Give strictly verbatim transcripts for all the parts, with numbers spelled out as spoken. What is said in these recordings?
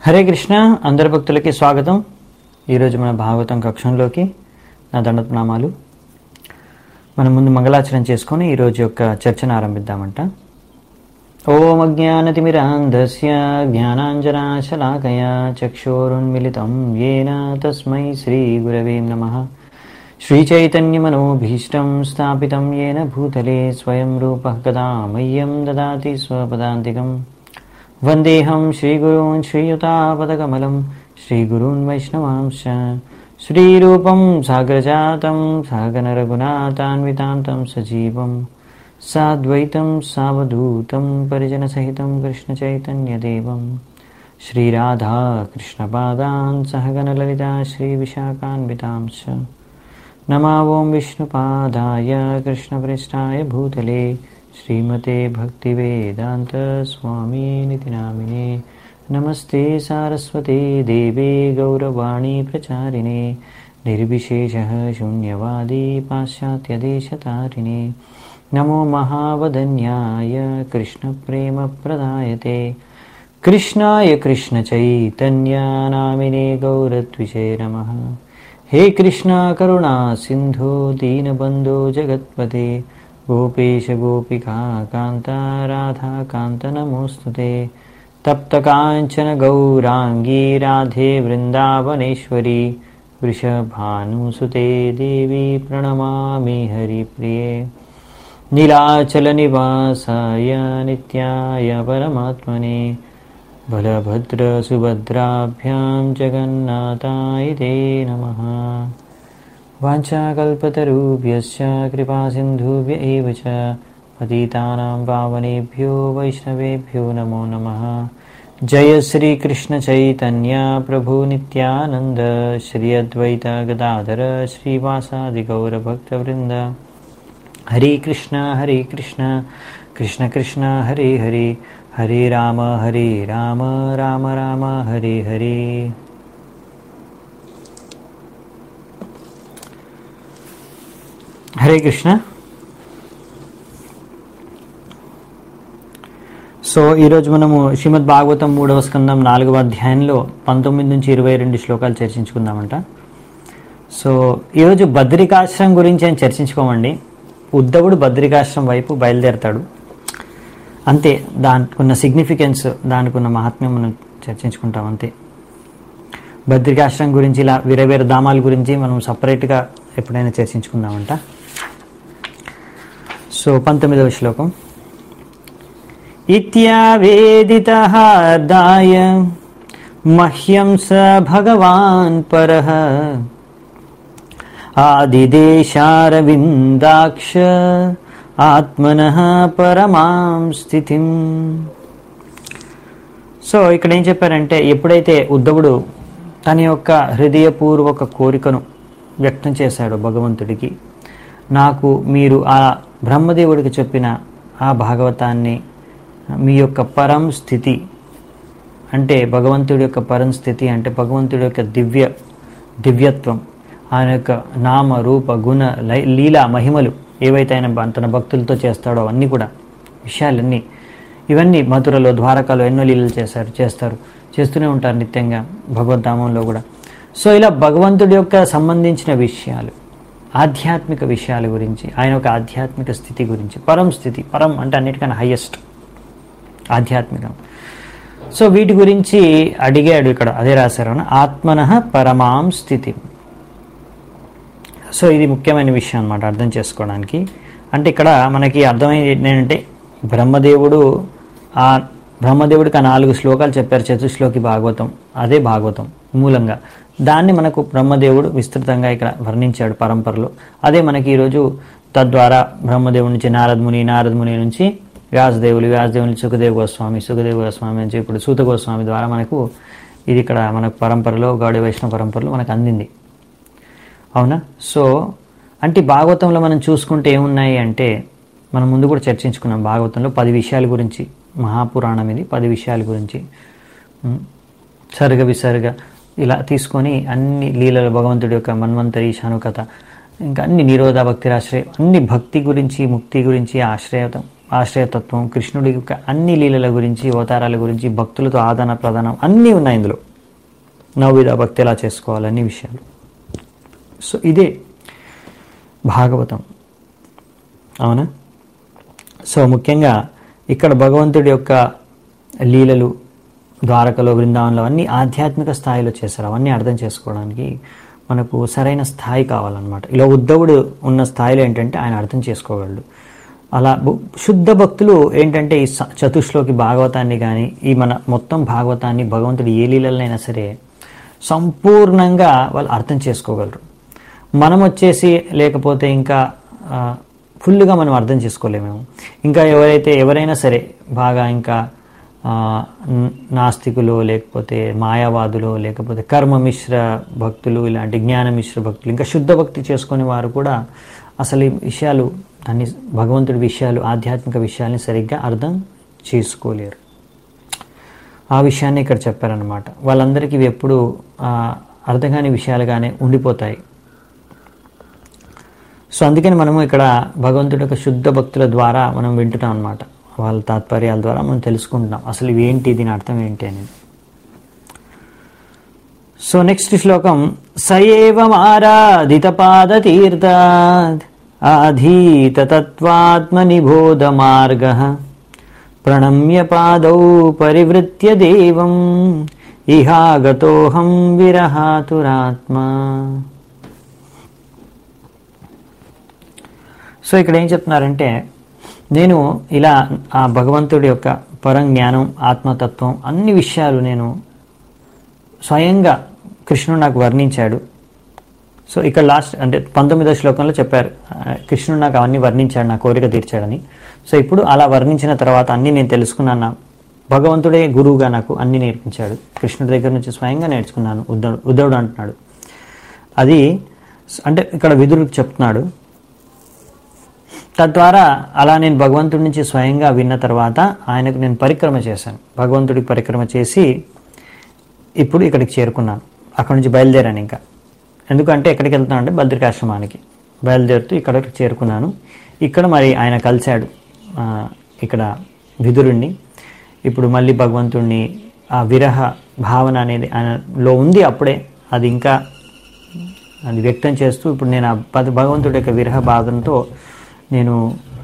హరే కృష్ణ అందరి భక్తులకి స్వాగతం. ఈరోజు మన భాగవతం కక్షంలోకి నా దండప్రణామాలు. మనం ముందు మంగళాచరణ చేసుకొని ఈరోజు యొక్క చర్చను ఆరంభిద్దామంట. ఓం అజ్ఞానతిమిరాంధస్య జ్ఞానాంజనాశలాకయా చక్షోరున్మిళితం యేన తస్మై శ్రీ గురవే నమః. శ్రీచైతన్యమనోభీష్టం స్థాపితం యేన భూతలే స్వయం రూపః కదా మह्यं దదాతి స్వపదాంతికం. వందేహం శ్రీగురూన్ శ్రీయుతాపదకమలం శ్రీగురూన్ వైష్ణవాంశ శ్రీరూపం సాగ్రజాతం సాగనరఘునాథాన్వితాంతం సజీవం సాద్వైతం సావధూతం పరిజనసహితం కృష్ణచైతన్యదేవం శ్రీరాధా కృష్ణపాదాన్ సహగణలలితా శ్రీవిశాఖాన్వితాంశ. నమో ఓం విష్ణుపాదాయ కృష్ణప్రేష్ఠాయ భూతలే శ్రీమతే భక్తివేదాంత స్వామినితి నామినే. నమస్తే సారస్వతే దేవే గౌరవాణి ప్రచారిణే నిర్విశేషః శూన్యవాది పాశ్చాత్యదేశతారిణే. నమో మహావదన్యాయ కృష్ణప్రేమప్రదాయతే కృష్ణాయ కృష్ణచైతన్య నామినే గౌరత్విషే నమః. హే కృష్ణ కరుణా సింధో దీనబంధో జగత్పతే గోపేశ గోపికా కాంత రాధా కాంత నమోస్తుతే. తప్త కాంచన గౌరాంగీ రాధే వృందావనేశ్వరి వృషభానుసుతే దేవి ప్రణమామి హరిప్రియే. నీలాచల నివాసాయ నిత్యాయ పరమాత్మనే బలభద్ర సుభద్రాభ్యాం జగన్నాథాయ తే నమః. వాంఛాకల్పతరుభ్యశ్చ కృపాసింధుభ్య ఏవ చ పతితానాం పావనేభ్యో వైష్ణవేభ్యో నమో నమః. జయ శ్రీ కృష్ణ చైతన్య ప్రభు నిత్యానంద శ్రీ అద్వైత గదాధర శ్రీవాసాది గౌర భక్తవృంద. హరే కృష్ణ హరే కృష్ణ కృష్ణ కృష్ణ హరే హరే హరే రామ హరే రామ రామ రామ హరే హరే. హరే కృష్ణ. సో ఈరోజు మనము శ్రీమద్ భాగవతం మూడవ స్కందం నాలుగవ అధ్యాయంలో పంతొమ్మిది నుంచి ఇరవై రెండు శ్లోకాలు చర్చించుకుందామంట. సో ఈరోజు బద్రికాశ్రమం గురించి ఆయన చర్చించుకోమండి. ఉద్ధవుడు బద్రికాశ్రమం వైపు బయలుదేరతాడు అంతే. దానికి ఉన్న సిగ్నిఫికెన్స్, దానికి ఉన్న మహాత్మ్యం మనం చర్చించుకుంటాం అంతే. బద్రికాశ్రమం గురించి ఇలా వేరే వేరే ధామాల గురించి మనం సపరేట్గా ఎప్పుడైనా చర్చించుకుందామంట. సో పంతొమ్మిదవ శ్లోకం. ఇత్యావేదితః అర్ధాయ మహ్యం స భగవాన్ పరః ఆదిదేశారవిందాక్ష ఆత్మనః పరమాం స్థితిం. సో ఇక్కడ ఏం చెప్పారంటే, ఎప్పుడైతే ఉద్ధవుడు తన యొక్క హృదయపూర్వక కోరికను వ్యక్తం చేశాడో భగవంతుడికి, నాకు మీరు ఆ బ్రహ్మదేవుడికి చెప్పిన ఆ భాగవతాన్ని మీ యొక్క పరం స్థితి అంటే భగవంతుడి యొక్క పరం స్థితి అంటే భగవంతుడి యొక్క దివ్య దివ్యత్వం, ఆయన యొక్క నామ రూప గుణ లీలా మహిమలు ఏవైతే ఆయన తన భక్తులతో చేస్తాడో అవన్నీ కూడా విషయాలన్నీ, ఇవన్నీ మధురలో ద్వారకాలో ఎన్నో లీలలు చేశారు చేస్తారు చేస్తూనే ఉంటారు నిత్యంగా భగవద్ధామంలో కూడా. సో ఇలా భగవంతుడి యొక్క సంబంధించిన విషయాలు, ఆధ్యాత్మిక విషయాల గురించి, ఆయన యొక్క ఆధ్యాత్మిక స్థితి గురించి, పరం స్థితి, పరం అంటే అన్నిటికన్నా హయ్యెస్ట్ ఆధ్యాత్మికం. సో వీటి గురించి అడిగాడు ఇక్కడ, అదే రాశారు, ఆత్మనః పరమాం స్థితి. సో ఇది ముఖ్యమైన విషయం అన్నమాట అర్థం చేసుకోవడానికి. అంటే ఇక్కడ మనకి అర్థమైంది ఏంటంటే, బ్రహ్మదేవుడు ఆ బ్రహ్మదేవుడికి ఆ నాలుగు శ్లోకాలు చెప్పారు, చతుశ్లోకి భాగవతం, అదే భాగవతం మూలంగా. దాన్ని మనకు బ్రహ్మదేవుడు విస్తృతంగా ఇక్కడ వర్ణించాడు పరంపరలో. అదే మనకి ఈరోజు తద్వారా బ్రహ్మదేవుడి నుంచి నారదముని, నారదముని నుంచి వ్యాసదేవులు, వ్యాసదేవుని నుంచి సుఖదేవ్ గోస్వామి, సుఖదేవ్ గోస్వామి నుంచి ఇప్పుడు సూత గోస్వామి ద్వారా మనకు ఇది ఇక్కడ మనకు పరంపరలో, గౌడ వైష్ణవ పరంపరలో మనకు అందింది. అవునా? సో అంటే భాగవతంలో మనం చూసుకుంటే ఏమున్నాయి అంటే, మనం ముందు కూడా చర్చించుకున్నాం భాగవతంలో పది విషయాల గురించి. మహాపురాణం ఇది, పది విషయాల గురించి సర్గ విసర్గ ఇలా తీసుకొని అన్ని లీలలు, భగవంతుడి యొక్క మన్వంతరి శానుకథ, ఇంకా అన్ని నిరోధ భక్తిరాశ్రయం, అన్ని భక్తి గురించి, ముక్తి గురించి, ఆశ్రయతం ఆశ్రయతత్వం, కృష్ణుడి యొక్క అన్ని లీలల గురించి, అవతారాల గురించి, భక్తులతో ఆదాన ప్రదానం అన్నీ ఉన్నాయి ఇందులో. నవవిధ భక్తి ఎలా చేసుకోవాలి అన్ని విషయాలు. సో ఇదే భాగవతం, అవునా? సో ముఖ్యంగా ఇక్కడ భగవంతుడి యొక్క లీలలు ద్వారకలో, బృందావనంలో అన్నీ ఆధ్యాత్మిక స్థాయిలో చేశారు. అవన్నీ అర్థం చేసుకోవడానికి మనకు సరైన స్థాయి కావాలన్నమాట. ఇలా ఉద్ధవుడు ఉన్న స్థాయిలో ఏంటంటే ఆయన అర్థం చేసుకోగలడు. అలా శుద్ధ భక్తులు ఏంటంటే ఈ చతుశ్లోకి భాగవతాన్ని కానీ, ఈ మన మొత్తం భాగవతాన్ని, భగవంతుడు ఏ లీలలైనా సరే సంపూర్ణంగా వాళ్ళు అర్థం చేసుకోగలరు. మనం వచ్చేసి లేకపోతే ఇంకా ఫుల్గా మనం అర్థం చేసుకోలేమేమో. ఇంకా ఎవరైతే ఎవరైనా సరే బాగా ఇంకా నాస్తికులు, లేకపోతే మాయావాదులు, లేకపోతే కర్మ మిశ్ర భక్తులు, ఇలాంటి జ్ఞాన మిశ్ర భక్తులు, ఇంకా శుద్ధ భక్తి చేసుకునే వారు కూడా అసలు ఈ విషయాలు అన్ని భగవంతుడి విషయాలు, ఆధ్యాత్మిక విషయాల్ని సరిగ్గా అర్థం చేసుకోలేరు. ఆ విషయాన్ని ఇక్కడ చెప్పారనమాట. వాళ్ళందరికీ ఇవి ఎప్పుడు అర్థం కాని విషయాలుగానే ఉండిపోతాయి. సో అందుకని మనము ఇక్కడ భగవంతుడి యొక్క శుద్ధ భక్తుల ద్వారా మనం వింటున్నాం అనమాట. వాళ్ళ తాత్పర్యాల ద్వారా మనం తెలుసుకుంటున్నాం అసలు ఇవి ఏంటి, దీని అర్థం ఏంటి అనేది. సో నెక్స్ట్ శ్లోకం, సయేవమారాధిత పాదతీర్థాద్ ఆధీత తత్వాత్మనిబోధ మార్గః ప్రణమ్య పాదౌ పరివృత్య దేవం ఇహాగతోహం విరహాతురాత్మా. సో ఇక్కడ ఏం చెప్తున్నారంటే, నేను ఇలా ఆ భగవంతుడి యొక్క పరం జ్ఞానం, ఆత్మతత్వం అన్ని విషయాలు నేను స్వయంగా కృష్ణుడు నాకు వర్ణించాడు. సో ఇక్కడ లాస్ట్ అంటే పంతొమ్మిదో శ్లోకంలో చెప్పారు, కృష్ణుడు నాకు అవన్నీ వర్ణించాడు, నా కోరిక తీర్చాడని. సో ఇప్పుడు అలా వర్ణించిన తర్వాత అన్నీ నేను తెలుసుకున్నాను. భగవంతుడే గురువుగా నాకు అన్ని నేర్పించాడు. కృష్ణుడి దగ్గర నుంచి స్వయంగా నేర్చుకున్నాను. ఉద్ధవుడు ఉద్ధవుడు అంటున్నాడు. అది అంటే ఇక్కడ విదురుడికి చెప్తున్నాడు. తద్వారా అలా నేను భగవంతుడి నుంచి స్వయంగా విన్న తర్వాత ఆయనకు నేను పరిక్రమ చేశాను. భగవంతుడికి పరిక్రమ చేసి ఇప్పుడు ఇక్కడికి చేరుకున్నాను. అక్కడి నుంచి బయలుదేరాను. ఇంకా ఎందుకంటే ఎక్కడికి వెళ్తున్నాను అంటే బద్రికాశ్రమానికి బయలుదేరుతూ ఇక్కడికి చేరుకున్నాను. ఇక్కడ మరి ఆయన కలిశాడు ఇక్కడ విదురుణ్ణి. ఇప్పుడు మళ్ళీ భగవంతుడిని ఆ విరహ భావన అనేది ఆయనలో ఉంది. అప్పుడే అది ఇంకా అది వ్యక్తం చేస్తూ ఇప్పుడు నేను ఆ భగవంతుడి యొక్క విరహ భావనతో నేను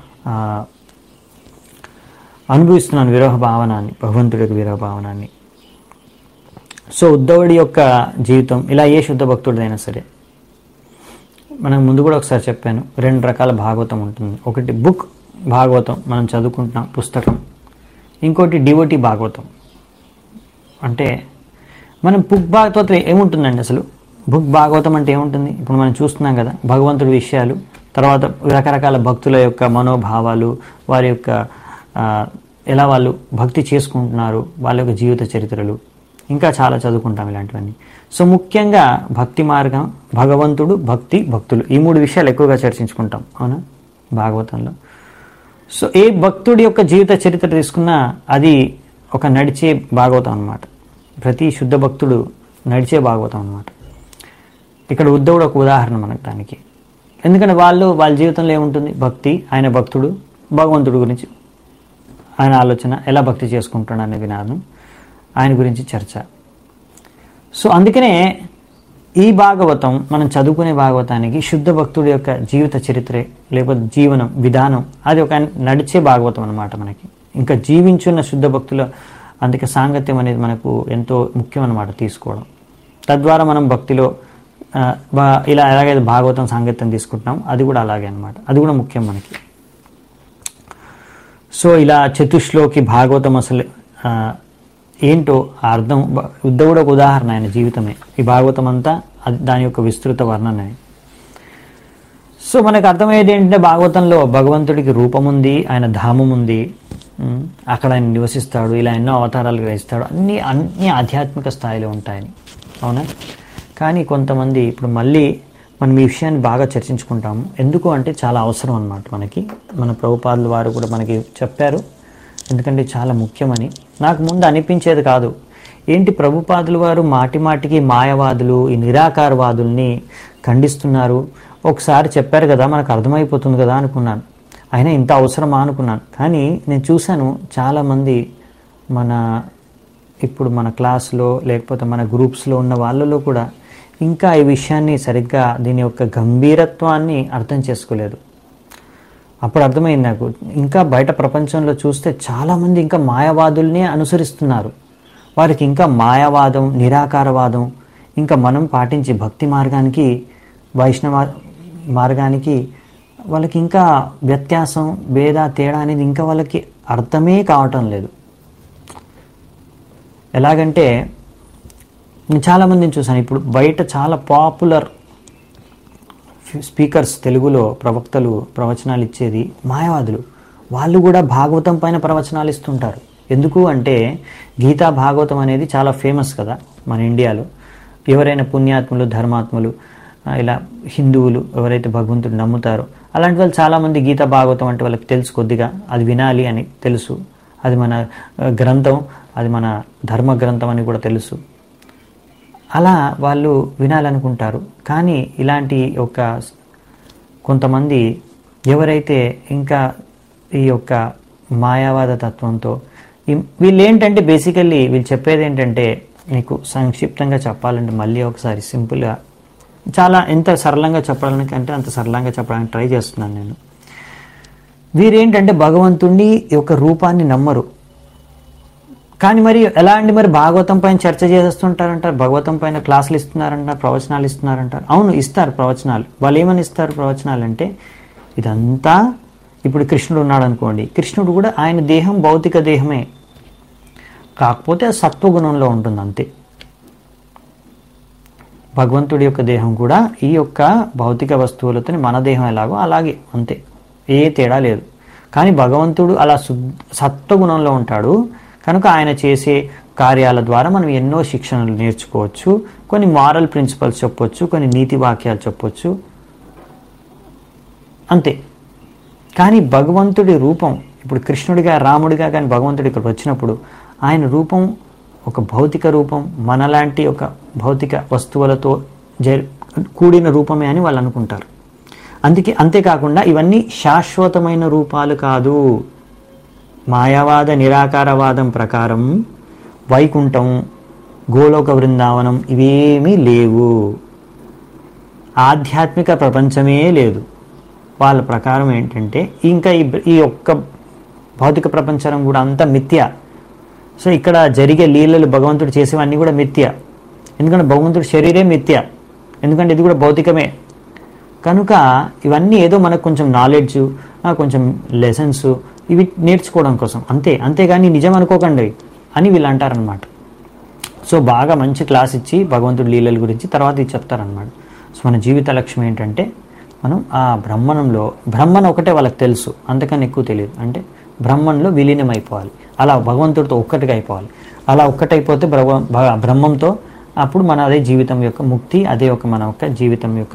అనుభవిస్తున్నాను విరహ భావనాన్ని, భగవంతుడి యొక్క విరహ భావనాన్ని. సో ఉద్ధవుడి యొక్క జీవితం ఇలా ఏ శుద్ధ భక్తుడిదైనా సరే, మనం ముందు కూడా ఒకసారి చెప్పాను, రెండు రకాల భాగవతం ఉంటుంది. ఒకటి బుక్ భాగవతం, మనం చదువుకుంటున్నాం పుస్తకం. ఇంకోటి డివోటీ భాగవతం. అంటే మనం బుక్ భాగవతం ఏముంటుందండి అసలు? బుక్ భాగవతం అంటే ఏముంటుంది? ఇప్పుడు మనం చూస్తున్నాం కదా, భగవంతుడి విషయాలు, తర్వాత రకరకాల భక్తుల యొక్క మనోభావాలు, వారి యొక్క ఎలా వాళ్ళు భక్తి చేసుకుంటున్నారు, వాళ్ళ యొక్క జీవిత చరిత్రలు, ఇంకా చాలా చదువుకుంటాం ఇలాంటివన్నీ. సో ముఖ్యంగా భక్తి మార్గం, భగవంతుడు, భక్తి, భక్తులు, ఈ మూడు విషయాలు ఎక్కువగా చర్చించుకుంటాం, అవునా, భాగవతంలో. సో ఏ భక్తుడి యొక్క జీవిత చరిత్ర తీసుకున్నా అది ఒక నడిచే భాగవతం అన్నమాట. ప్రతి శుద్ధ భక్తుడు నడిచే భాగవతం అన్నమాట. ఇక్కడ ఉద్ధవుడు ఒక ఉదాహరణ మనకు దానికి. ఎందుకంటే వాళ్ళు వాళ్ళ జీవితంలో ఏముంటుంది? భక్తి, ఆయన భక్తుడు, భగవంతుడి గురించి ఆయన ఆలోచన, ఎలా భక్తి చేసుకుంటాడు అనే వినాదం, ఆయన గురించి చర్చ. సో అందుకనే ఈ భాగవతం మనం చదువుకునే భాగవతానికి శుద్ధ భక్తుడి యొక్క జీవిత చరిత్రే లేకపోతే జీవనం విధానం అది ఒక నడిచే భాగవతం అన్నమాట మనకి. ఇంకా జీవించున్న శుద్ధ భక్తుల అందుకే సాంగత్యం అనేది మనకు ఎంతో ముఖ్యం అన్నమాట తీసుకోవడం. తద్వారా మనం భక్తిలో ఇలా ఎలాగైతే భాగవతం సాంగత్యం తీసుకుంటున్నాం అది కూడా అలాగే అన్నమాట, అది కూడా ముఖ్యం మనకి. సో ఇలా చతుశ్లోకి భాగవతం అసలు ఏంటో అర్థం, ఉద్ధవుడు ఒక ఉదాహరణ, ఆయన జీవితమే ఈ భాగవతం అంతా, అది దాని యొక్క విస్తృత వర్ణన. సో మనకు అర్థమయ్యేది ఏంటంటే భాగవతంలో భగవంతుడికి రూపం ఉంది, ఆయన ధామం ఉంది, అక్కడ ఆయన నివసిస్తాడు, ఇలా ఎన్నో అవతారాలు గ్రహిస్తాడు, అన్నీ అన్ని ఆధ్యాత్మిక స్థాయిలో ఉంటాయని, అవునా. కానీ కొంతమంది ఇప్పుడు మళ్ళీ మనం ఈ విషయాన్ని బాగా చర్చించుకుంటాము. ఎందుకు అంటే చాలా అవసరం అన్నమాట మనకి. మన ప్రభుపాదుల వారు కూడా మనకి చెప్పారు, ఎందుకంటే చాలా ముఖ్యమని. నాకు ముందు అనిపించేది కాదు, ఏంటి ప్రభుపాదుల వారు మాటి మాటికి మాయవాదులు, ఈ నిరాకారవాదుల్ని ఖండిస్తున్నారు, ఒకసారి చెప్పారు కదా మనకు అర్థమైపోతుంది కదా అనుకున్నాను. అయినా ఇంత అవసరమా అనుకున్నాను. కానీ నేను చూశాను చాలామంది మన ఇప్పుడు మన క్లాస్లో లేకపోతే మన గ్రూప్స్లో ఉన్న వాళ్ళలో కూడా ఇంకా ఈ విషయాన్ని సరిగ్గా దీని యొక్క గంభీరత్వాన్ని అర్థం చేసుకోలేదు. అప్పుడు అర్థమైంది నాకు, ఇంకా బయట ప్రపంచంలో చూస్తే చాలామంది ఇంకా మాయావాదుల్నే అనుసరిస్తున్నారు. వారికి ఇంకా మాయావాదం, నిరాకారవాదం ఇంకా మనం పాటించే భక్తి మార్గానికి, వైష్ణవ మార్గానికి వాళ్ళకి ఇంకా వ్యత్యాసం, భేద, తేడా అనేది ఇంకా వాళ్ళకి అర్థమే కావటం లేదు. ఎలాగంటే నేను చాలామందిని చూసాను, ఇప్పుడు బయట చాలా పాపులర్ స్పీకర్స్, తెలుగులో ప్రవక్తలు ప్రవచనాలు ఇచ్చేది మాయావాదులు. వాళ్ళు కూడా భాగవతం పైన ప్రవచనాలు ఇస్తుంటారు. ఎందుకు అంటే గీతా భాగవతం అనేది చాలా ఫేమస్ కదా మన ఇండియాలో. ఎవరైనా పుణ్యాత్ములు, ధర్మాత్ములు, ఇలా హిందువులు ఎవరైతే భగవంతుడు నమ్ముతారో అలాంటి వాళ్ళు చాలామంది గీతా భాగవతం అంటే వాళ్ళకి తెలుసు, కొద్దిగా అది వినాలి అని తెలుసు, అది మన గ్రంథం, అది మన ధర్మ గ్రంథం అని కూడా తెలుసు. అలా వాళ్ళు వినాలనుకుంటారు. కానీ ఇలాంటి ఒక కొంతమంది ఎవరైతే ఇంకా ఈ యొక్క మాయావాద తత్వంతో, వీళ్ళు ఏంటంటే బేసికల్లీ వీళ్ళు చెప్పేది ఏంటంటే, మీకు సంక్షిప్తంగా చెప్పాలంటే మళ్ళీ ఒకసారి సింపుల్గా, చాలా ఎంత సరళంగా చెప్పడానికి అంటే అంత సరళంగా చెప్పడానికి ట్రై చేస్తున్నాను నేను. వీరేంటంటే భగవంతుడిని యొక్క రూపాన్ని నమ్మరు. కానీ మరి ఎలా అండి, మరి భాగవతం పైన చర్చ చేస్తుంటారంటారు, భగవతం పైన క్లాసులు ఇస్తున్నారంటారు, ప్రవచనాలు ఇస్తున్నారంటారు. అవును, ఇస్తారు ప్రవచనాలు. వాళ్ళు ఏమని ఇస్తారు ప్రవచనాలు అంటే, ఇదంతా ఇప్పుడు కృష్ణుడు ఉన్నాడు అనుకోండి, కృష్ణుడు కూడా ఆయన దేహం భౌతిక దేహమే, కాకపోతే సత్వగుణంలో ఉంటుంది అంతే. భగవంతుడి యొక్క దేహం కూడా ఈ యొక్క భౌతిక వస్తువులతో మన దేహం ఎలాగో అలాగే అంతే, ఏ తేడా లేదు. కానీ భగవంతుడు అలా సత్వగుణంలో ఉంటాడు కనుక ఆయన చేసే కార్యాల ద్వారా మనం ఎన్నో శిక్షణలు నేర్చుకోవచ్చు, కొన్ని మారల్ ప్రిన్సిపల్స్ చెప్పొచ్చు, కొన్ని నీతి వాక్యాలు చెప్పొచ్చు అంతే. కానీ భగవంతుడి రూపం ఇప్పుడు కృష్ణుడిగా, రాముడిగా కానీ భగవంతుడి ఇక్కడ వచ్చినప్పుడు ఆయన రూపం ఒక భౌతిక రూపం, మనలాంటి ఒక భౌతిక వస్తువులతో జ కూడిన రూపమే అని వాళ్ళు అనుకుంటారు. అందుకే అంతేకాకుండా ఇవన్నీ శాశ్వతమైన రూపాలు కాదు. మాయావాద నిరాకారవాదం ప్రకారం వైకుంఠం, గోలోక బృందావనం ఇవేమీ లేవు, ఆధ్యాత్మిక ప్రపంచమే లేదు. వాళ్ళ ప్రకారం ఏంటంటే ఇంకా ఈ ఈ ఒక్క భౌతిక ప్రపంచం కూడా అంతా మిథ్య. సో ఇక్కడ జరిగే లీలలు, భగవంతుడు చేసేవన్నీ కూడా మిథ్య. ఎందుకంటే భగవంతుడి శరీరే మిథ్య, ఎందుకంటే ఇది కూడా భౌతికమే. కనుక ఇవన్నీ ఏదో మనకు కొంచెం నాలెడ్జ్, కొంచెం లెసన్స్ ఇవి నేర్చుకోవడం కోసం అంతే, అంతేగాని నిజం అనుకోకండి అని వీళ్ళు అంటారనమాట. సో బాగా మంచి క్లాస్ ఇచ్చి భగవంతుడి లీలల గురించి తర్వాత ఇది చెప్తారనమాట. సో మన జీవిత లక్ష్యం ఏంటంటే మనం ఆ బ్రహ్మణంలో, బ్రహ్మన్ ఒకటే వాళ్ళకి తెలుసు, అంతకన్నా ఎక్కువ తెలియదు. అంటే బ్రహ్మంలో విలీనం అయిపోవాలి, అలా భగవంతుడితో ఒక్కటిగా అయిపోవాలి. అలా ఒక్కటైపోతే బ్రహ్మ బ్రహ్మంతో అప్పుడు మన అదే జీవితం యొక్క ముక్తి, అదే ఒక మన యొక్క జీవితం యొక్క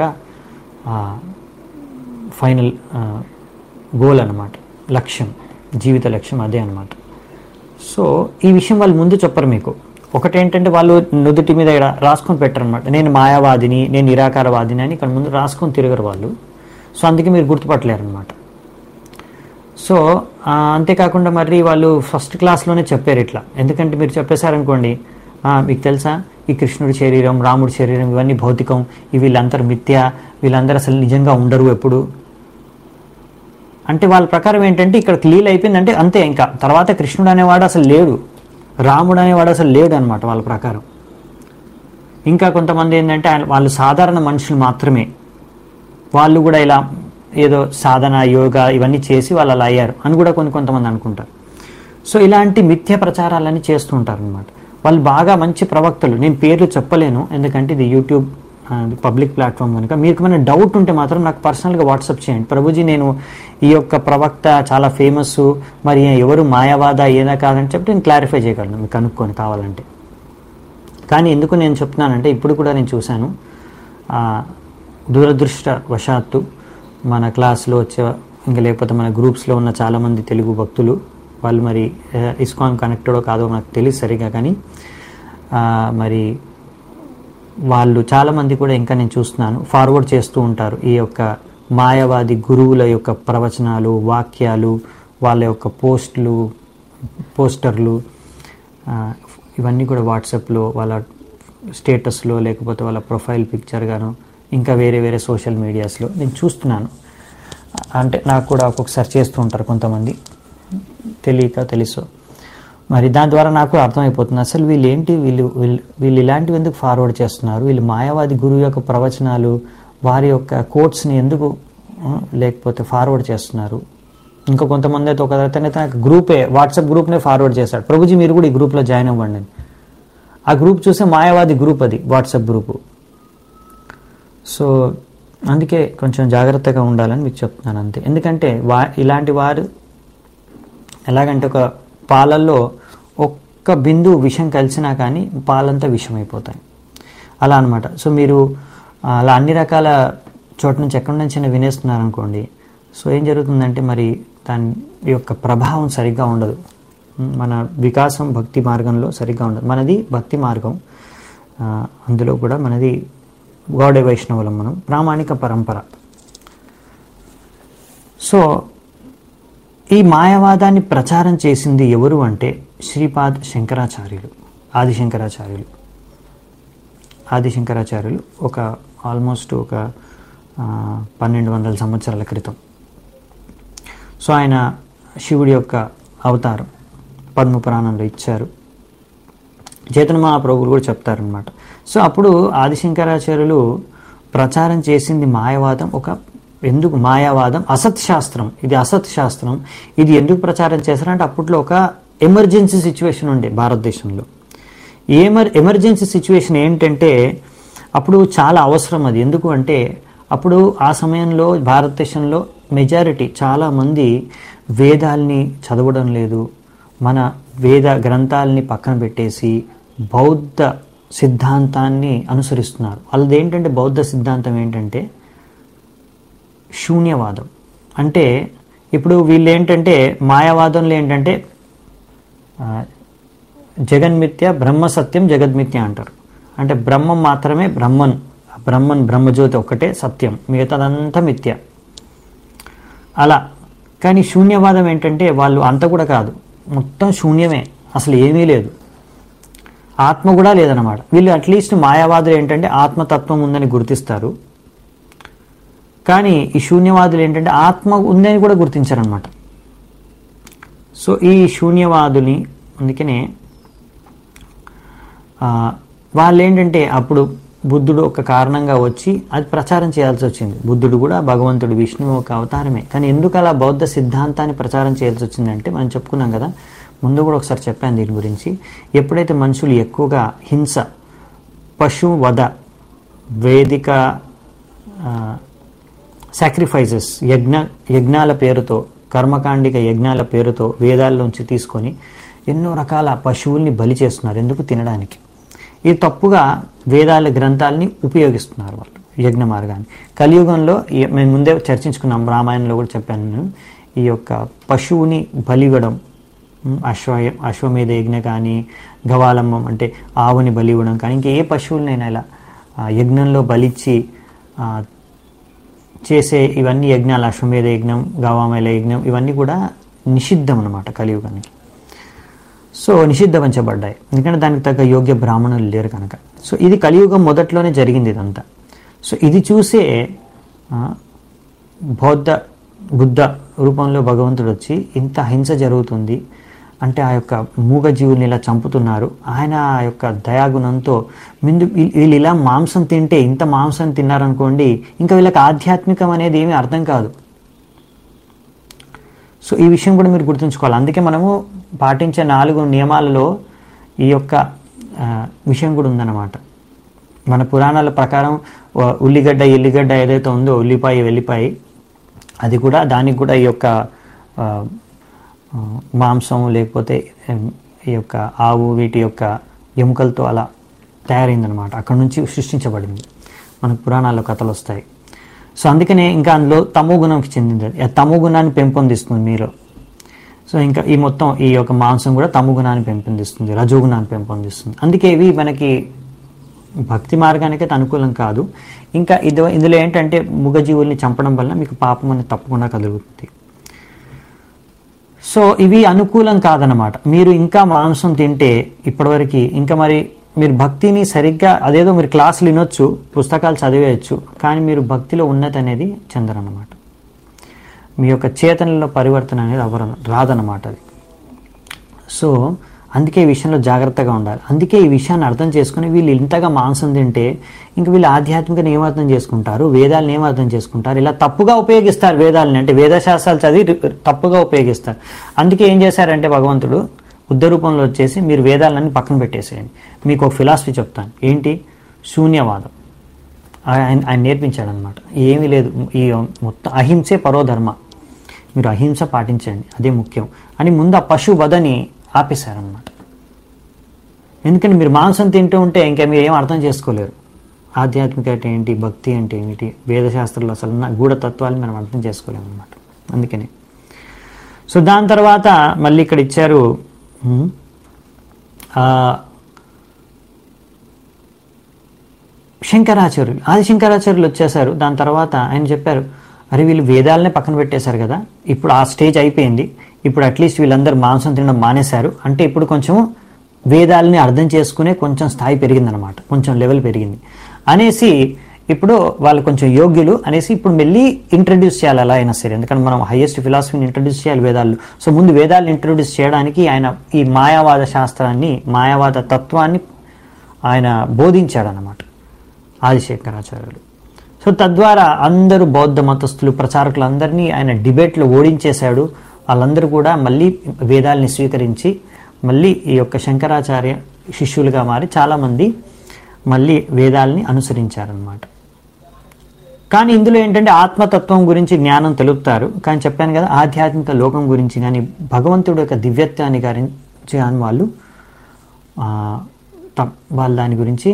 ఫైనల్ గోల్ అన్నమాట, లక్ష్యం, జీవిత లక్ష్యం అదే అన్నమాట. సో ఈ విషయం వాళ్ళు ముందు చెప్పరు మీకు. ఒకటేంటంటే వాళ్ళు నుదుటి మీద ఇక్కడ రాసుకొని పెట్టారనమాట, నేను మాయావాదిని, నేను నిరాకారవాదిని అని ఇక్కడ ముందు రాసుకొని తిరగరు వాళ్ళు. సో అందుకే మీరు గుర్తుపట్టలేరు అనమాట. సో అంతేకాకుండా మరి వాళ్ళు ఫస్ట్ క్లాస్లోనే చెప్పారు ఇట్లా. ఎందుకంటే మీరు చెప్పేశారనుకోండి, మీకు తెలుసా ఈ కృష్ణుడి శరీరం, రాముడి శరీరం ఇవన్నీ భౌతికం, ఇవి వీళ్ళందరూ మిథ్య, వీళ్ళందరూ అసలు నిజంగా ఉండరు ఎప్పుడు అంటే వాళ్ళ ప్రకారం ఏంటంటే ఇక్కడ క్లియర్ అయిపోయిందంటే అంతే, ఇంకా తర్వాత కృష్ణుడు అనేవాడు అసలు లేడు, రాముడు అనేవాడు అసలు లేడు అనమాట వాళ్ళ ప్రకారం. ఇంకా కొంతమంది ఏంటంటే వాళ్ళు సాధారణ మనుషులు మాత్రమే, వాళ్ళు కూడా ఇలా ఏదో సాధన, యోగా ఇవన్నీ చేసి వాళ్ళు అలా అయ్యారు అని కూడా కొన్ని కొంతమంది అనుకుంటారు. సో ఇలాంటి మిథ్య ప్రచారాలన్నీ చేస్తూ ఉంటారు అనమాట. వాళ్ళు బాగా మంచి ప్రవక్తలు, నేను పేర్లు చెప్పలేను ఎందుకంటే ఇది యూట్యూబ్ పబ్లిక్ ప్లాట్ఫామ్ కనుక. మీకు ఏమైనా డౌట్ ఉంటే మాత్రం నాకు పర్సనల్గా వాట్సాప్ చేయండి, ప్రభుజీ నేను ఈ యొక్క ప్రవక్త చాలా ఫేమస్, మరి ఎవరు మాయావాద ఏదా కాదని చెప్పి నేను క్లారిఫై చేయగలను మీకు కనుక్కొని కావాలంటే. కానీ ఎందుకు నేను చెప్తున్నానంటే ఇప్పుడు కూడా నేను చూశాను, దురదృష్టవశాత్తు మన క్లాస్లో వచ్చే ఇంకా లేకపోతే మన గ్రూప్స్లో ఉన్న చాలామంది తెలుగు భక్తులు, వాళ్ళు మరి ఇస్కాన్ కనెక్టెడో కాదో నాకు తెలియదు సరిగా, కానీ మరి వాళ్ళు చాలామంది కూడా ఇంకా నేను చూస్తున్నాను ఫార్వర్డ్ చేస్తూ ఉంటారు ఈ యొక్క మాయావాది గురువుల యొక్క ప్రవచనాలు, వాక్యాలు, వాళ్ళ యొక్క పోస్టులు, పోస్టర్లు, ఇవన్నీ కూడా వాట్సాప్లో వాళ్ళ స్టేటస్లో లేకపోతే వాళ్ళ ప్రొఫైల్ పిక్చర్ గాను ఇంకా వేరే వేరే సోషల్ మీడియాస్లో నేను చూస్తున్నాను. అంటే నాకు కూడా ఒక్కొక్కసారి చేస్తూ ఉంటారు కొంతమంది, తెలియక తెలుసు. మరి దాని ద్వారా నాకు అర్థమైపోతుంది అసలు వీళ్ళు ఏంటి, వీళ్ళు వీళ్ళు వీళ్ళు ఇలాంటివి ఎందుకు ఫార్వర్డ్ చేస్తున్నారు, వీళ్ళు మాయావాది గురువు యొక్క ప్రవచనాలు, వారి యొక్క కోట్స్ని ఎందుకు లేకపోతే ఫార్వర్డ్ చేస్తున్నారు. ఇంకా కొంతమంది అయితే ఒక అతనైతే నాకు గ్రూపే, వాట్సాప్ గ్రూప్నే ఫార్వర్డ్ చేశాడు, ప్రభుజీ మీరు కూడా ఈ గ్రూప్లో జాయిన్ అవ్వండి అని. ఆ గ్రూప్ చూస్తే మాయావాది గ్రూప్, అది వాట్సాప్ గ్రూపు. సో అందుకే కొంచెం జాగ్రత్తగా ఉండాలని మీకు చెప్తున్నాను అంతే. ఎందుకంటే వా ఇలాంటి వారు ఎలాగంటే ఒక పాలల్లో ఒక్క బిందు విషం కలిసినా కానీ పాలంతా విషం అయిపోతాయి, అలా అనమాట. సో మీరు అలా అన్ని రకాల చోట నుంచి ఎక్కడి నుంచి వినేస్తున్నారనుకోండి, సో ఏం జరుగుతుందంటే మరి దాని యొక్క ప్రభావం సరిగ్గా ఉండదు, మన వికాసం భక్తి మార్గంలో సరిగ్గా ఉండదు. మనది భక్తి మార్గం, అందులో కూడా మనది గౌడ వైష్ణవులం, మనం ప్రామాణిక పరంపర. సో ఈ మాయావాదాన్ని ప్రచారం చేసింది ఎవరు అంటే శ్రీపాద్ శంకరాచార్యులు, ఆదిశంకరాచార్యులు. ఆదిశంకరాచార్యులు ఒక ఆల్మోస్ట్ ఒక పన్నెండు వందల సంవత్సరాల క్రితం. సో ఆయన శివుడి యొక్క అవతారం పద్మపురాణంలో ఇచ్చారు, చైతన్య మహాప్రభువులు కూడా చెప్తారనమాట. సో అప్పుడు ఆదిశంకరాచార్యులు ప్రచారం చేసింది మాయావాదం. ఒక ఎందుకు మాయావాదం అసత్ శాస్త్రం, ఇది అసత్ శాస్త్రం. ఇది ఎందుకు ప్రచారం చేశారంటే అప్పట్లో ఒక ఎమర్జెన్సీ సిచ్యువేషన్ ఉండే భారతదేశంలో. ఏమర్ ఎమర్జెన్సీ సిచ్యువేషన్ ఏంటంటే అప్పుడు చాలా అవసరం అది. ఎందుకు అంటే అప్పుడు ఆ సమయంలో భారతదేశంలో మెజారిటీ చాలామంది వేదాల్ని చదవడం లేదు, మన వేద గ్రంథాలని పక్కన పెట్టేసి బౌద్ధ సిద్ధాంతాన్ని అనుసరిస్తున్నారు. వాళ్ళది ఏంటంటే బౌద్ధ సిద్ధాంతం ఏంటంటే శూన్యవాదం. అంటే ఇప్పుడు వీళ్ళు ఏంటంటే మాయావాదంలో ఏంటంటే జగన్మిథ్య, బ్రహ్మ సత్యం, జగద్మిథ్య అంటారు. అంటే బ్రహ్మం మాత్రమే బ్రహ్మన్, బ్రహ్మన్ బ్రహ్మజ్యోతి ఒక్కటే సత్యం, మిగతాదంతా మిథ్య అలా. కానీ శూన్యవాదం ఏంటంటే వాళ్ళు అంత కూడా కాదు, మొత్తం శూన్యమే, అసలు ఏమీ లేదు, ఆత్మ కూడా లేదన్నమాట. వీళ్ళు అట్లీస్ట్ మాయావాదులు ఏంటంటే ఆత్మతత్వం ఉందని గుర్తిస్తారు, కానీ ఈ శూన్యవాదులు ఏంటంటే ఆత్మ ఉందని కూడా గుర్తించారనమాట. సో ఈ శూన్యవాదుని అందుకనే వాళ్ళు ఏంటంటే అప్పుడు బుద్ధుడు ఒక కారణంగా వచ్చి అది ప్రచారం చేయాల్సి వచ్చింది. బుద్ధుడు కూడా భగవంతుడు, విష్ణువు ఒక అవతారమే. కానీ ఎందుకు అలా బౌద్ధ సిద్ధాంతాన్ని ప్రచారం చేయాల్సి వచ్చిందంటే మనం చెప్పుకున్నాం కదా, ముందు కూడా ఒకసారి చెప్పాను దీని గురించి. ఎప్పుడైతే మనుషులు ఎక్కువగా హింస, పశు వధ, వేదిక సాక్రిఫైసెస్, యజ్ఞ యజ్ఞాల పేరుతో, కర్మకాండిక యజ్ఞాల పేరుతో వేదాల్లోంచి తీసుకొని ఎన్నో రకాల పశువుల్ని బలి చేస్తున్నారు, ఎందుకు తినడానికి. ఇది తప్పుగా వేదాల గ్రంథాలని ఉపయోగిస్తున్నారు వాళ్ళు యజ్ఞ మార్గాన్ని. కలియుగంలో మేము ముందే చర్చించుకున్నాం, రామాయణంలో కూడా చెప్పాను నేను, ఈ యొక్క పశువుని బలివ్వడం, అశ్వ అశ్వమేధ యజ్ఞ కానీ, గవాలమ్మం అంటే ఆవుని బలి ఇవ్వడం కానీ, ఇంకా ఏ పశువులనైనా ఇలా యజ్ఞంలో బలిచ్చి చేసే ఇవన్నీ యజ్ఞాలు, అశ్వమేధ యజ్ఞం, గవామేళ యజ్ఞం, ఇవన్నీ కూడా నిషిద్ధం అన్నమాట కలియుగానికి. సో నిషిద్ధపంచబడ్డాయి, ఎందుకంటే దానికి తగ్గ యోగ్య బ్రాహ్మణులు లేరు కనుక. సో ఇది కలియుగం మొదట్లోనే జరిగింది ఇదంతా. సో ఇది చూసే బౌద్ధ బుద్ధ రూపంలో భగవంతుడు వచ్చి ఇంత హింస జరుగుతుంది అంటే ఆ యొక్క మూగ జీవుల్ని ఇలా చంపుతున్నారు, ఆయన ఆ యొక్క దయాగుణంతో ముందు వీళ్ళు ఇలా మాంసం తింటే, ఇంత మాంసం తిన్నారనుకోండి ఇంకా వీళ్ళకి ఆధ్యాత్మికం అనేది ఏమీ అర్థం కాదు. సో ఈ విషయం కూడా మీరు గుర్తుంచుకోవాలి. అందుకే మనము పాటించే నాలుగు నియమాలలో ఈ యొక్క విషయం కూడా ఉందన్నమాట. మన పురాణాల ప్రకారం ఉల్లిగడ్డ ఎల్లిగడ్డ ఏదైతే ఉందో, ఉల్లిపాయ వెల్లిపాయ, అది కూడా దానికి కూడా ఈ యొక్క మాంసం లేకపోతే ఈ యొక్క ఆవు వీటి యొక్క ఎముకలతో అలా తయారైందనమాట, అక్కడ నుంచి సృష్టించబడింది. మనకు పురాణాల్లో కథలు వస్తాయి. సో అందుకనే ఇంకా అందులో తమో గుణంకి చెందింది, తమో గుణాన్ని పెంపొందిస్తుంది మీలో. సో ఇంకా ఈ మొత్తం ఈ యొక్క మాంసం కూడా తమో గుణాన్ని పెంపొందిస్తుంది, రజోగుణాన్ని పెంపొందిస్తుంది. అందుకే ఇవి మనకి భక్తి మార్గానికైతే అనుకూలం కాదు. ఇంకా ఇది ఇందులో ఏంటంటే మూగజీవుల్ని చంపడం వల్ల మీకు పాపం అనేది తప్పకుండా కలుగుతుంది. సో ఇవి అనుకూలం కాదనమాట. మీరు ఇంకా మాంసం తింటే ఇప్పటివరకు ఇంకా మరి మీరు భక్తిని సరిగ్గా అదేదో మీరు క్లాసులు వినొచ్చు, పుస్తకాలు చదివేయచ్చు, కానీ మీరు భక్తిలో ఉన్నతి అనేది చెందరన్నమాట. మీ యొక్క చేతనలో పరివర్తన అనేది అవర రాదన్నమాట అది. సో అందుకే ఈ విషయంలో జాగ్రత్తగా ఉండాలి. అందుకే ఈ విషయాన్ని అర్థం చేసుకుని వీళ్ళు ఇంతగా మాంసం తింటే ఇంక వీళ్ళు ఆధ్యాత్మికని ఏం అర్థం చేసుకుంటారు, వేదాలను ఏం అర్థం చేసుకుంటారు, ఇలా తప్పుగా ఉపయోగిస్తారు వేదాలని. అంటే వేదశాస్త్రాలు చదివి తప్పుగా ఉపయోగిస్తారు. అందుకే ఏం చేశారంటే భగవంతుడు బుద్ధ రూపంలో వచ్చేసి మీరు వేదాలన్నీ పక్కన పెట్టేసేయండి, మీకు ఒక ఫిలాసఫీ చెప్తాను. ఏంటి? శూన్యవాదం. ఆయన ఆయన నేర్పించాడు అనమాట. ఏమీ లేదు, ఈ మొత్తం అహింసే పరోధర్మ, మీరు అహింస పాటించండి, అదే ముఖ్యం అని ముందు ఆ పశు వధని ఆపేశారనమాట. ఎందుకంటే మీరు మాంసం తింటూ ఉంటే ఇంకా మీరు ఏం అర్థం చేసుకోలేరు. ఆధ్యాత్మిక అంటే ఏంటి, భక్తి అంటే ఏమిటి, వేదశాస్త్రంలో అసలు ఉన్న గూఢతత్వాన్ని మనం అర్థం చేసుకోలేము అనమాట. అందుకని సో దాని తర్వాత మళ్ళీ ఇక్కడ ఇచ్చారు శంకరాచార్యులు. ఆది శంకరాచార్యులు వచ్చేసారు. దాని తర్వాత ఆయన చెప్పారు, అరే వీళ్ళు వేదాలనే పక్కన పెట్టేశారు కదా, ఇప్పుడు ఆ స్టేజ్ అయిపోయింది, ఇప్పుడు అట్లీస్ట్ వీళ్ళందరూ మాంసం తినడం మానేశారు అంటే ఇప్పుడు కొంచెం వేదాలని అర్థం చేసుకునే కొంచెం స్థాయి పెరిగిందనమాట, కొంచెం లెవెల్ పెరిగింది అనేసి ఇప్పుడు వాళ్ళు కొంచెం యోగ్యులు అనేసి ఇప్పుడు మళ్ళీ ఇంట్రడ్యూస్ చేయాలి అలా అయినా సరే. ఎందుకంటే మనం హైయెస్ట్ ఫిలాసఫీని ఇంట్రడ్యూస్ చేయాలి వేదాలు. సో ముందు వేదాలను ఇంట్రడ్యూస్ చేయడానికి ఆయన ఈ మాయావాద శాస్త్రాన్ని, మాయావాద తత్వాన్ని ఆయన బోధించాడనమాట ఆదిశంకరాచార్యులు. సో తద్వారా అందరూ బౌద్ధ మతస్థులు ప్రచారకులందరినీ ఆయన డిబేట్లో ఓడించేశాడు. వాళ్ళందరూ కూడా మళ్ళీ వేదాలని స్వీకరించి మళ్ళీ ఈ యొక్క శంకరాచార్య శిష్యులుగా మారి చాలామంది మళ్ళీ వేదాలని అనుసరించారనమాట. కానీ ఇందులో ఏంటంటే ఆత్మతత్వం గురించి జ్ఞానం తెలుపుతారు. కానీ చెప్పాను కదా, ఆధ్యాత్మిక లోకం గురించి కానీ భగవంతుడి యొక్క దివ్యత్వాన్ని గురించి కానీ వాళ్ళు వాళ్ళ దాని గురించి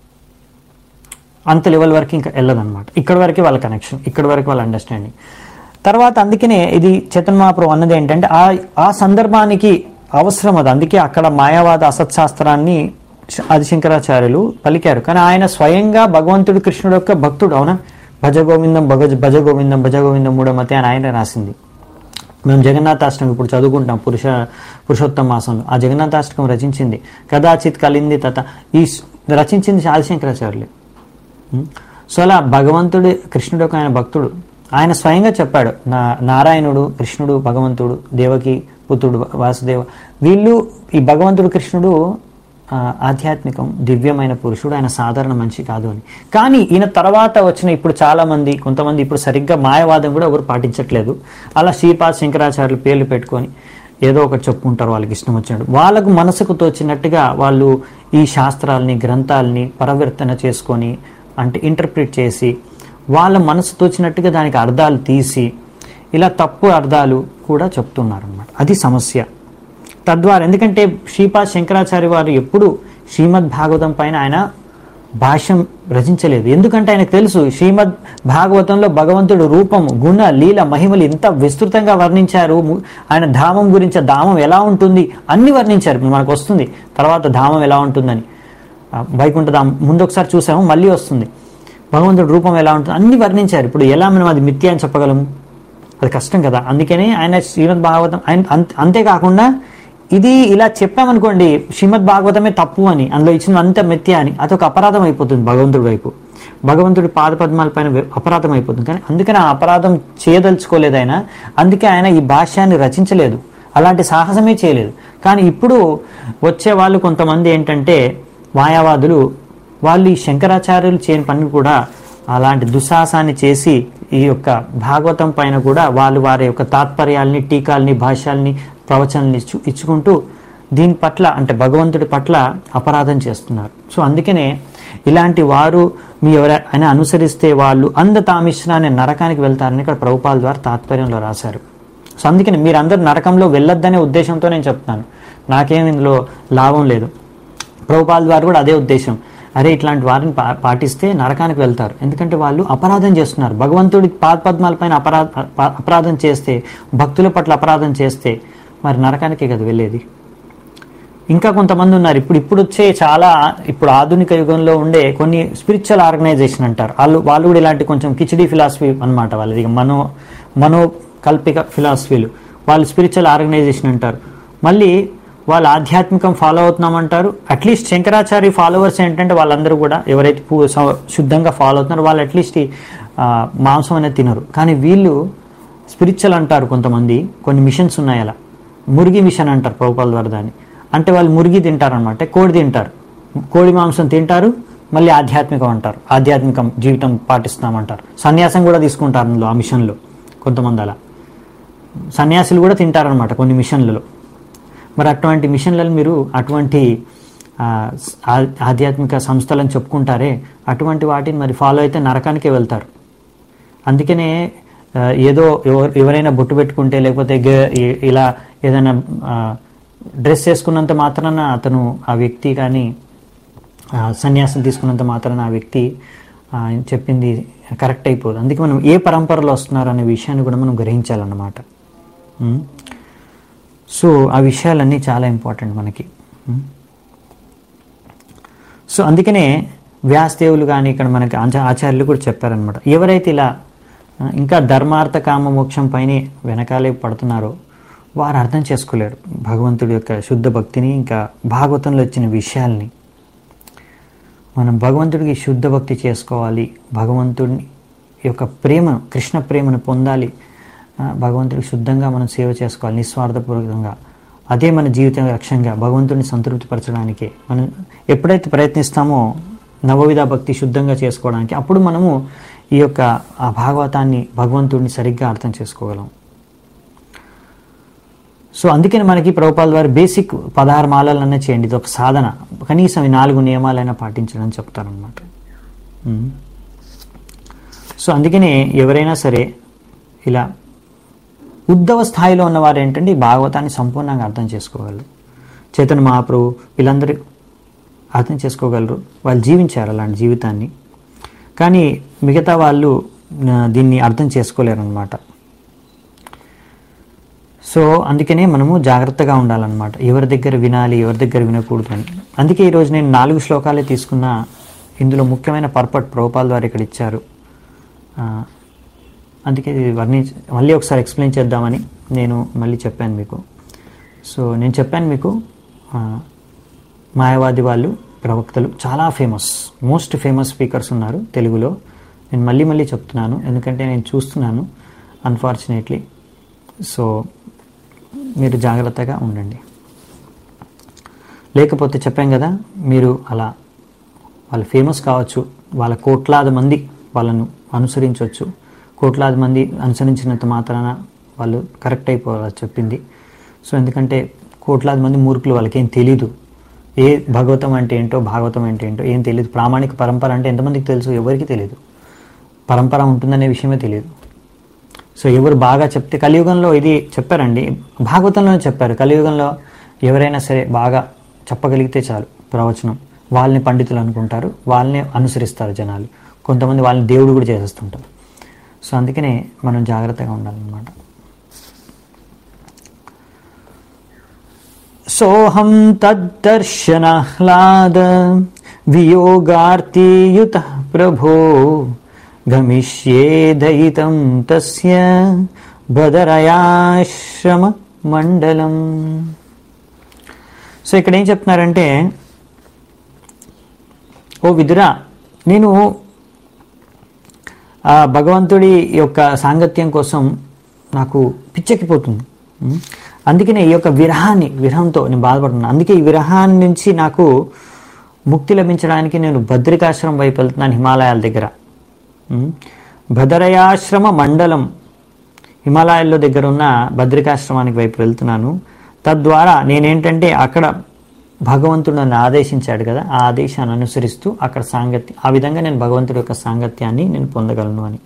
అంత లెవెల్ వరకు ఇంకా వెళ్ళదన్నమాట. ఇక్కడ వరకే వాళ్ళ కనెక్షన్, ఇక్కడ వరకు వాళ్ళ అండర్స్టాండింగ్. తర్వాత అందుకనే ఇది చైతన్య మహాప్రభు అన్నది ఏంటంటే ఆ ఆ సందర్భానికి అవసరం అది. అందుకే అక్కడ మాయావాద అసత్శాస్త్రాన్ని ఆది శంకరాచార్యులు పలికారు. కానీ ఆయన స్వయంగా భగవంతుడు కృష్ణుడు యొక్క భక్తుడు. అవునా? భజ గోవిందం భగ భజ గోవిందం భజ గోవిందం మూఢమతి అని ఆయన రాసింది. మేము జగన్నాథాష్టకం ఇప్పుడు చదువుకుంటాం పురుష పురుషోత్తమ మాసంలో. ఆ జగన్నాథాష్టకం రచించింది కదాచిత్ కలింది తత ఈ రచించింది ఆది శంకరాచార్యులే. సో అలా భగవంతుడు కృష్ణుడు ఒక ఆయన భక్తుడు. ఆయన స్వయంగా చెప్పాడు, నా నారాయణుడు కృష్ణుడు భగవంతుడు దేవకి పుత్రుడు వాసుదేవ, వీళ్ళు ఈ భగవంతుడు కృష్ణుడు ఆధ్యాత్మికం దివ్యమైన పురుషుడు, ఆయన సాధారణ మనిషి కాదు అని. కానీ ఈయన తర్వాత వచ్చిన ఇప్పుడు చాలా మంది కొంతమంది ఇప్పుడు సరిగ్గా మాయవాదం కూడా ఎవరు పాటించట్లేదు. అలా శ్రీపాద శంకరాచార్యులు పేర్లు పెట్టుకొని ఏదో ఒకటి చెప్పుకుంటారు వాళ్ళకి ఇష్టం వచ్చినట్టు. వాళ్ళకు మనసుకు తోచినట్టుగా వాళ్ళు ఈ శాస్త్రాలని గ్రంథాలని పరివర్తన చేసుకొని అంటే ఇంటర్ప్రిట్ చేసి వాళ్ళ మనసు తోచినట్టుగా దానికి అర్థాలు తీసి ఇలా తప్పు అర్థాలు కూడా చెప్తున్నారు అన్నమాట. అది సమస్య. తద్వారా ఎందుకంటే శ్రీపాద శంకరాచార్య వారు ఎప్పుడు శ్రీమద్ భాగవతం పైన ఆయన భాష్యం రచించలేదు. ఎందుకంటే ఆయనకు తెలుసు శ్రీమద్ భాగవతంలో భగవంతుడు రూపం గుణ లీల మహిమలు ఎంత విస్తృతంగా వర్ణించారు. ఆయన ధామం గురించి, ధామం ఎలా ఉంటుంది అన్ని వర్ణించారు. మనకు వస్తుంది తర్వాత ధామం ఎలా ఉంటుందని, వైకుంఠ ధామం ముందు ఒకసారి చూసాము, మళ్ళీ వస్తుంది. భగవంతుడు రూపం ఎలా ఉంటుంది అన్ని వర్ణించారు. ఇప్పుడు ఎలా మనం అది మిథ్య అని చెప్పగలము? అది కష్టం కదా. అందుకనే ఆయన శ్రీమద్ భాగవతం ఆయన అంతేకాకుండా ఇది ఇలా చెప్పామనుకోండి శ్రీమద్ భాగవతమే తప్పు అని, అందులో ఇచ్చిన అంత మిథ్య అని, అదొక అపరాధం అయిపోతుంది భగవంతుడి వైపు, భగవంతుడి పాద పద్మాల పైన అపరాధం అయిపోతుంది. కానీ అందుకని ఆ అపరాధం చేయదలుచుకోలేదు ఆయన. అందుకే ఆయన ఈ భాష్యాన్ని రచించలేదు, అలాంటి సాహసమే చేయలేదు. కానీ ఇప్పుడు వచ్చే వాళ్ళు కొంతమంది ఏంటంటే మాయావాదులు, వాళ్ళు ఈ శంకరాచార్యులు చేయని పని కూడా అలాంటి దుస్సాహసాన్ని చేసి ఈ యొక్క భాగవతం పైన కూడా వాళ్ళు వారి యొక్క తాత్పర్యాలని టీకాలని భాష్యాలని ప్రవచనాన్ని ఇచ్చు ఇచ్చుకుంటూ దీని పట్ల అంటే భగవంతుడి పట్ల అపరాధం చేస్తున్నారు. సో అందుకనే ఇలాంటి వారు మీ ఎవరైనా అనుసరిస్తే వాళ్ళు అంధ తామిశ్రాన్ని నరకానికి వెళ్తారని ఇక్కడ ప్రభుపాల ద్వారా తాత్పర్యంలో రాశారు. సో అందుకని మీరందరూ నరకంలో వెళ్ళొద్దనే ఉద్దేశంతో నేను చెప్తాను, నాకేం ఇందులో లాభం లేదు. ప్రభుపాల ద్వారా కూడా అదే ఉద్దేశం, అరే ఇట్లాంటి వారిని పా పాటిస్తే నరకానికి వెళ్తారు. ఎందుకంటే వాళ్ళు అపరాధం చేస్తున్నారు. భగవంతుడి పాద పద్మాల పైన అపరాధ అపరాధం చేస్తే, భక్తుల పట్ల అపరాధం చేస్తే మరి నరకానికే కదా వెళ్ళేది. ఇంకా కొంతమంది ఉన్నారు. ఇప్పుడు ఇప్పుడు వచ్చే చాలా ఇప్పుడు ఆధునిక యుగంలో ఉండే కొన్ని స్పిరిచువల్ ఆర్గనైజేషన్ అంటారు. వాళ్ళు వాళ్ళు కూడా ఇలాంటి కొంచెం కిచిడీ ఫిలాసఫీ అనమాట వాళ్ళది. మనో మనోకల్పిక ఫిలాసఫీలు. వాళ్ళు స్పిరిచువల్ ఆర్గనైజేషన్ అంటారు. మళ్ళీ వాళ్ళు ఆధ్యాత్మికం ఫాలో అవుతున్నామంటారు. అట్లీస్ట్ శంకరాచార్య ఫాలోవర్స్ ఏంటంటే వాళ్ళందరూ కూడా ఎవరైతే శుద్ధంగా ఫాలో అవుతున్నారో వాళ్ళు అట్లీస్ట్ మాంసం అనేది తినరు. కానీ వీళ్ళు స్పిరిచువల్ అంటారు కొంతమంది. కొన్ని మిషన్స్ ఉన్నాయి అలా. మురిగి మిషన్ అంటారు ప్రభుపాల ద్వారా దాన్ని. అంటే వాళ్ళు మురిగి తింటారు అనమాట, కోడి తింటారు, కోడి మాంసం తింటారు, మళ్ళీ ఆధ్యాత్మికం అంటారు, ఆధ్యాత్మికం జీవితం పాటిస్తామంటారు. సన్యాసం కూడా తీసుకుంటారు అందులో, ఆ మిషన్లో కొంతమంది అలా సన్యాసులు కూడా తింటారనమాట కొన్ని మిషన్లలో. మరి అటువంటి మిషన్లలో మీరు అటువంటి ఆధ్యాత్మిక సంస్థలను చెప్పుకుంటారే, అటువంటి వాటిని మరి ఫాలో అయితే నరకానికే వెళ్తారు. అందుకనే ఏదో ఎవరైనా బొట్టు పెట్టుకుంటే లేకపోతే ఇలా ఏదైనా డ్రెస్ వేసుకున్నంత మాత్రాన అతను ఆ వ్యక్తి కానీ సన్యాసం తీసుకున్నంత మాత్రాన ఆ వ్యక్తి చెప్పింది కరెక్ట్ అయిపోదు. అందుకే మనం ఏ పరంపరలో వస్తున్నారు అనే విషయాన్ని కూడా మనం గ్రహించాలన్నమాట. సో ఆ విషయాలన్నీ చాలా ఇంపార్టెంట్ మనకి. సో అందుకనే వ్యాసదేవులు కానీ ఇక్కడ మనకి ఆచార్యులు కూడా చెప్పారనమాట, ఎవరైతే ఇలా ఇంకా ధర్మార్థ కామ మోక్షం పైనే వెనకాలే పడుతున్నారో వారు అర్థం చేసుకోలేరు భగవంతుడి యొక్క శుద్ధ భక్తిని, ఇంకా భాగవతంలో వచ్చిన విషయాల్ని. మనం భగవంతుడికి శుద్ధ భక్తి చేసుకోవాలి, భగవంతుడి యొక్క ప్రేమను, కృష్ణ ప్రేమను పొందాలి, భగవంతుడికి శుద్ధంగా మనం సేవ చేసుకోవాలి నిస్వార్థపూర్వకంగా. అదే మన జీవితం లక్ష్యంగా భగవంతుడిని సంతృప్తిపరచడానికే మనం ఎప్పుడైతే ప్రయత్నిస్తామో నవవిధ భక్తి శుద్ధంగా చేసుకోవడానికి, అప్పుడు మనము ఈ యొక్క ఆ భాగవతాన్ని భగవంతుడిని సరిగ్గా అర్థం చేసుకోగలం. సో అందుకని మనకి ప్రభుపాల వారు బేసిక్ పదహారు మాలలన్నా చేయండి, ఇది ఒక సాధన, కనీసం ఈ నాలుగు నియమాలైనా పాటించడం చెప్తారనమాట. సో అందుకనే ఎవరైనా సరే ఇలా ఉద్ధవ స్థాయిలో ఉన్నవారు ఏంటంటే ఈ భాగవతాన్ని సంపూర్ణంగా అర్థం చేసుకోగలరు. చైతన్య మహాప్రభు వీళ్ళందరూ అర్థం చేసుకోగలరు, వాళ్ళు జీవించారు అలాంటి జీవితాన్ని. కానీ మిగతా వాళ్ళు దీన్ని అర్థం చేసుకోలేరు అన్నమాట. సో అందుకనే మనము జాగ్రత్తగా ఉండాలన్నమాట, ఎవరి దగ్గర వినాలి ఎవరి దగ్గర వినకూడదు అని. అందుకే ఈరోజు నేను నాలుగు శ్లోకాలే తీసుకున్న, ఇందులో ముఖ్యమైన పర్పట్ ప్రభుపాల ద్వారా ఇక్కడ ఇచ్చారు. అందుకే ఇది వర్ణించి మళ్ళీ ఒకసారి ఎక్స్ప్లెయిన్ చేద్దామని నేను మళ్ళీ చెప్పాను మీకు. సో నేను చెప్పాను మీకు మాయావాది వాళ్ళు ప్రవక్తలు చాలా ఫేమస్, మోస్ట్ ఫేమస్ స్పీకర్స్ ఉన్నారు తెలుగులో. నేను మళ్ళీ మళ్ళీ చెప్తున్నాను ఎందుకంటే నేను చూస్తున్నాను అన్ఫార్చునేట్లీ. సో మీరు జాగ్రత్తగా ఉండండి, లేకపోతే చెప్పాం కదా మీరు అలా వాళ్ళు ఫేమస్ కావచ్చు, వాళ్ళ కోట్లాది మంది వాళ్ళను అనుసరించవచ్చు, కోట్లాది మంది అనుసరించినంత మాత్రాన వాళ్ళు కరెక్ట్ అయిపోవాలి చెప్పింది. సో ఎందుకంటే కోట్లాది మంది మూర్ఖులు, వాళ్ళకేం తెలీదు ఏ భగవతం అంటే ఏంటో భాగవతం అంటే ఏంటో ఏం తెలియదు. ప్రామాణిక పరంపర అంటే ఎంతమందికి తెలుసు? ఎవరికి తెలియదు. పరంపర ఉంటుందనే విషయమే తెలియదు. సో ఎవరు బాగా చెప్తే, కలియుగంలో ఇది చెప్పారండి, భాగవతంలోనే చెప్పారు, కలియుగంలో ఎవరైనా సరే బాగా చెప్పగలిగితే చాలు ప్రవచనం, వాళ్ళని పండితులు అనుకుంటారు, వాళ్ళని అనుసరిస్తారు జనాలు, కొంతమంది వాళ్ళని దేవుడు కూడా చేసేస్తుంటారు. సో అందుకనే మనం జాగ్రత్తగా ఉండాలన్నమాట. సోహం తద్దర్శనాహ్లాద వియోగార్తియుత ప్రభో గమిష్యే దయితం తస్య బదరయాశ్రమ మండలం. సో ఇక్కడ ఏం చెప్తున్నారంటే, ఓ విదురా, నేను ఆ భగవంతుడి యొక్క సాంగత్యం కోసం నాకు పిచ్చెక్కిపోతుంది, అందుకనే ఈ యొక్క విరహాన్ని విరహంతో నేను బాధపడుతున్నాను, అందుకే ఈ విరహాన్ని నుంచి నాకు ముక్తి లభించడానికి నేను బద్రికాశ్రమం వైపు వెళ్తున్నాను, హిమాలయాల దగ్గర. బదరయాశ్రమ మండలం, హిమాలయాల్లో దగ్గర ఉన్న బద్రికాశ్రమానికి వైపు వెళ్తున్నాను. తద్వారా నేనేంటంటే అక్కడ భగవంతుడు నన్ను ఆదేశించాడు కదా, ఆ ఆదేశాన్ని అనుసరిస్తూ అక్కడ సాంగత్యం, ఆ విధంగా నేను భగవంతుడి యొక్క సాంగత్యాన్ని నేను పొందగలను అని.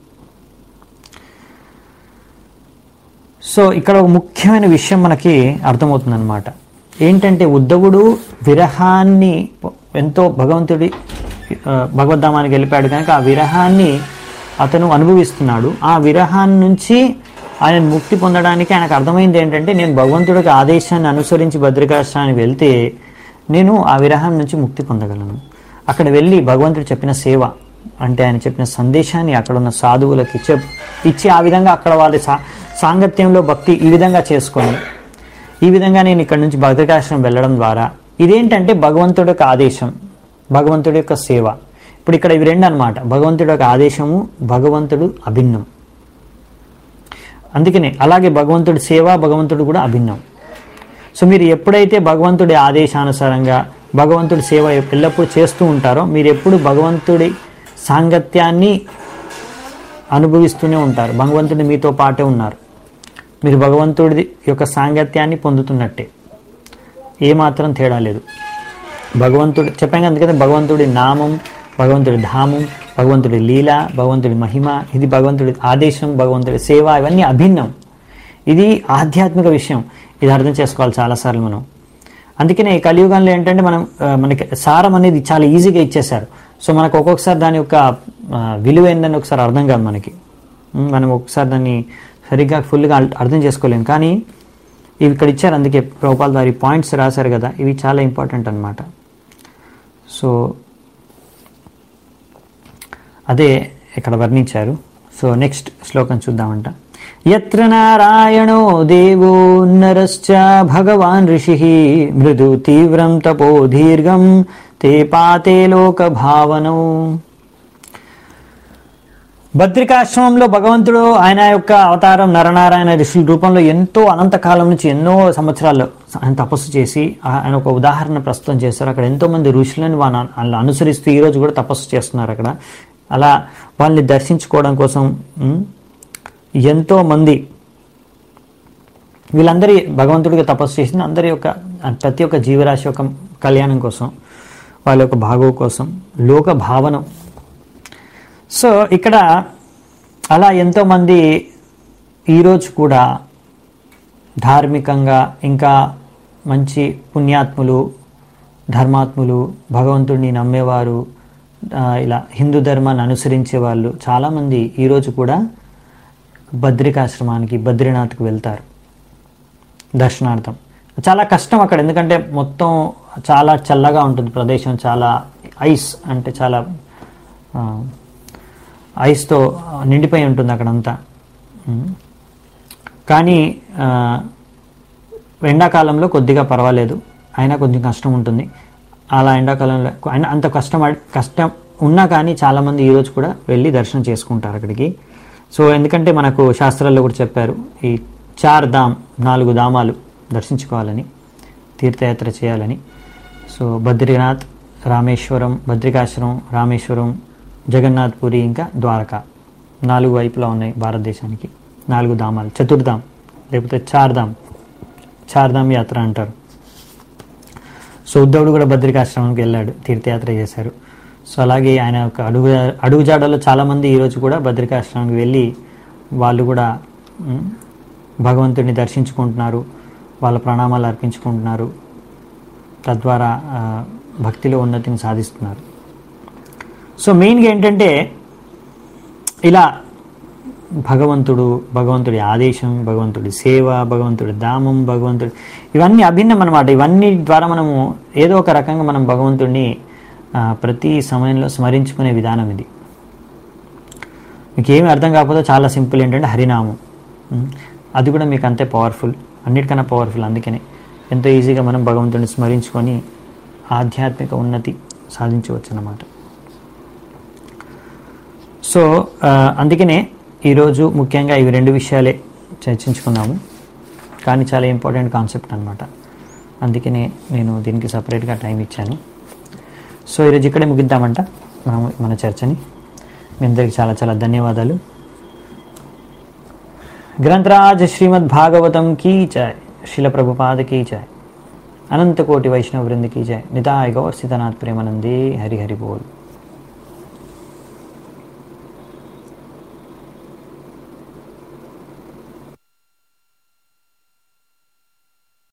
సో ఇక్కడ ఒక ముఖ్యమైన విషయం మనకి అర్థమవుతుందన్నమాట. ఏంటంటే ఉద్ధవుడు విరహాన్ని ఎంతో, భగవంతుడి భగవద్ధామానికి వెళ్ళిపోయాడు కనుక ఆ విరహాన్ని అతను అనుభవిస్తున్నాడు. ఆ విరహాన్ని నుంచి ఆయన ముక్తి పొందడానికి ఆయనకు అర్థమైంది ఏంటంటే, నేను భగవంతుడికి ఆదేశాన్ని అనుసరించి బద్రికాశ్రమానికి వెళ్తే నేను ఆ విరహం నుంచి ముక్తి పొందగలను. అక్కడ వెళ్ళి భగవంతుడు చెప్పిన సేవ అంటే ఆయన చెప్పిన సందేశాన్ని అక్కడ ఉన్న సాధువులకి చెప్ ఇచ్చి ఆ విధంగా అక్కడ వాళ్ళ సా సాంగత్యంలో భక్తి ఈ విధంగా చేసుకొని ఈ విధంగా నేను ఇక్కడ నుంచి బద్రికాశ్రమం వెళ్ళడం ద్వారా ఇదేంటంటే భగవంతుడి యొక్క ఆదేశం, భగవంతుడి యొక్క సేవ. ఇప్పుడు ఇక్కడ ఇవి రెండు అనమాట, భగవంతుడి యొక్క ఆదేశము, భగవంతుడు అభిన్నం. అందుకనే అలాగే భగవంతుడి సేవ, భగవంతుడు కూడా అభిన్నం. సో మీరు ఎప్పుడైతే భగవంతుడి ఆదేశానుసారంగా భగవంతుడి సేవ ఎల్లప్పుడూ చేస్తూ ఉంటారో మీరు ఎప్పుడు భగవంతుడి సాంగత్యాన్ని అనుభవిస్తూనే ఉంటారు. భగవంతుడి మీతో పాటే ఉన్నారు, మీరు భగవంతుడి యొక్క సాంగత్యాన్ని పొందుతున్నట్టే, ఏమాత్రం తేడా లేదు. భగవంతుడు చెప్పాను అందుకనే భగవంతుడి నామం, భగవంతుడి ధామం, భగవంతుడి లీల, భగవంతుడి మహిమ, ఇది భగవంతుడి ఆదేశం, భగవంతుడి సేవ, ఇవన్నీ అభిన్నం. ఇది ఆధ్యాత్మిక విషయం, ఇది అర్థం చేసుకోవాలి చాలాసార్లు మనం. అందుకనే ఈ కలియుగంలో ఏంటంటే మనం మనకి సారం అనేది చాలా ఈజీగా ఇచ్చేశారు. సో మనకు ఒక్కొక్కసారి దాని యొక్క విలువ ఏందని ఒకసారి అర్థం కాదు మనకి, మనం ఒకసారి దాన్ని సరిగ్గా ఫుల్గా అర్థం చేసుకోలేం. కానీ ఇవి ఇక్కడ ఇచ్చారు, అందుకే ప్రభుపాల్ వారి పాయింట్స్ రాశారు కదా, ఇవి చాలా ఇంపార్టెంట్ అన్నమాట. సో అదే ఇక్కడ వర్ణించారు. సో నెక్స్ట్ శ్లోకం చూద్దామంట. యత్ర నారాయణో దేవో నరశ్చ భగవాన్ ఋషిః మృదు తీవ్రం తపో దీర్ఘం తే పాతే లోక భావనౌ. బద్రికాశ్రమంలో భగవంతుడు ఆయన యొక్క అవతారం నరనారాయణ ఋషుల రూపంలో ఎంతో అనంతకాలం నుంచి ఎన్నో సంవత్సరాల్లో ఆయన తపస్సు చేసి ఆయన ఒక ఉదాహరణ ప్రస్తుతం చేస్తారు. అక్కడ ఎంతో మంది ఋషులను వాళ్ళని అనుసరిస్తూ ఈరోజు కూడా తపస్సు చేస్తున్నారు అక్కడ. అలా వాళ్ళని దర్శించుకోవడం కోసం ఎంతో మంది వీళ్ళందరి భగవంతుడిగా తపస్సు చేసిన అందరి యొక్క ప్రతి ఒక్క జీవరాశి యొక్క కళ్యాణం కోసం, వాళ్ళ యొక్క భాగవ కోసం, లోక భావన. సో ఇక్కడ అలా ఎంతోమంది ఈరోజు కూడా ధార్మికంగా ఇంకా మంచి పుణ్యాత్ములు, ధర్మాత్ములు, భగవంతుడిని నమ్మేవారు, ఇలా హిందూ ధర్మాన్ని అనుసరించే వాళ్ళు చాలామంది ఈరోజు కూడా బద్రికాశ్రమానికి, బద్రీనాథ్కి వెళ్తారు దర్శనార్థం. చాలా కష్టం అక్కడ, ఎందుకంటే మొత్తం చాలా చల్లగా ఉంటుంది ప్రదేశం, చాలా ఐస్ అంటే చాలా ఐస్తో నిండిపోయి ఉంటుంది అక్కడంతా. కానీ ఎండాకాలంలో కొద్దిగా పర్వాలేదు, అయినా కొంచెం కష్టం ఉంటుంది. అలా ఎండాకాలంలో అయినా అంత కష్టం కష్టం ఉన్నా కానీ చాలామంది ఈరోజు కూడా వెళ్ళి దర్శనం చేసుకుంటారు అక్కడికి. సో ఎందుకంటే మనకు శాస్త్రాల్లో కూడా చెప్పారు ఈ చార్ ధామ్, నాలుగు ధామాలు దర్శించుకోవాలని, తీర్థయాత్ర చేయాలని. సో బద్రీనాథ్, రామేశ్వరం, బద్రికాశ్రమం, రామేశ్వరం, జగన్నాథ్పురి, ఇంకా ద్వారకా, నాలుగు వైపులా ఉన్నాయి భారతదేశానికి నాలుగు ధామాలు, చతుర్ధామ్ లేకపోతే చార్ధామ్, చార్ధామ్ యాత్ర అంటారు. సో ఉద్ధవుడు కూడా బద్రికాశ్రమానికి వెళ్ళాడు, తీర్థయాత్ర చేశారు. సో అలాగే ఆయన యొక్క అడుగు అడుగుజాడలో చాలామంది ఈరోజు కూడా బద్రికాశ్రమానికి వెళ్ళి వాళ్ళు కూడా భగవంతుడిని దర్శించుకుంటున్నారు, వాళ్ళ ప్రణామాలు అర్పించుకుంటున్నారు, తద్వారా భక్తిలో ఉన్నతిని సాధిస్తున్నారు. సో మెయిన్గా ఏంటంటే ఇలా భగవంతుడు, భగవంతుడి ఆదేశం, భగవంతుడి సేవ, భగవంతుడి ధామం, భగవంతుడి ఇవన్నీ అభిన్నం అన్నమాట. ఇవన్నీ ద్వారా మనము ఏదో ఒక రకంగా మనం భగవంతుడిని ప్రతి సమయంలో స్మరించుకునే విధానం ఇది. మీకు ఏమి అర్థం కాకపోతే చాలా సింపుల్, ఏంటంటే హరినామం, అది కూడా మీకు అంతే పవర్ఫుల్, అన్నిటికన్నా పవర్ఫుల్. అందుకనే ఎంతో ఈజీగా మనం భగవంతుడిని స్మరించుకొని ఆధ్యాత్మిక ఉన్నతి సాధించవచ్చు అన్నమాట. సో అందుకనే ఈరోజు ముఖ్యంగా ఇవి రెండు విషయాలే చర్చించుకున్నాము, కానీ చాలా ఇంపార్టెంట్ కాన్సెప్ట్ అనమాట. అందుకనే నేను దీనికి సపరేట్గా టైం ఇచ్చాను. సో ఈరోజు ఇక్కడే ముగిద్దామంట మనం మన చర్చని. మీ అందరికీ చాలా చాలా ధన్యవాదాలు. గ్రంథరాజ్ శ్రీమద్ భాగవతం కీ జై, శిల ప్రభుపాద కీ జై, అనంత కోటి వైష్ణవ వృంద కీ జై, నితాయ్ గౌర్ సీతానాథ్ ప్రేమానందే, హరి హరి బోల్.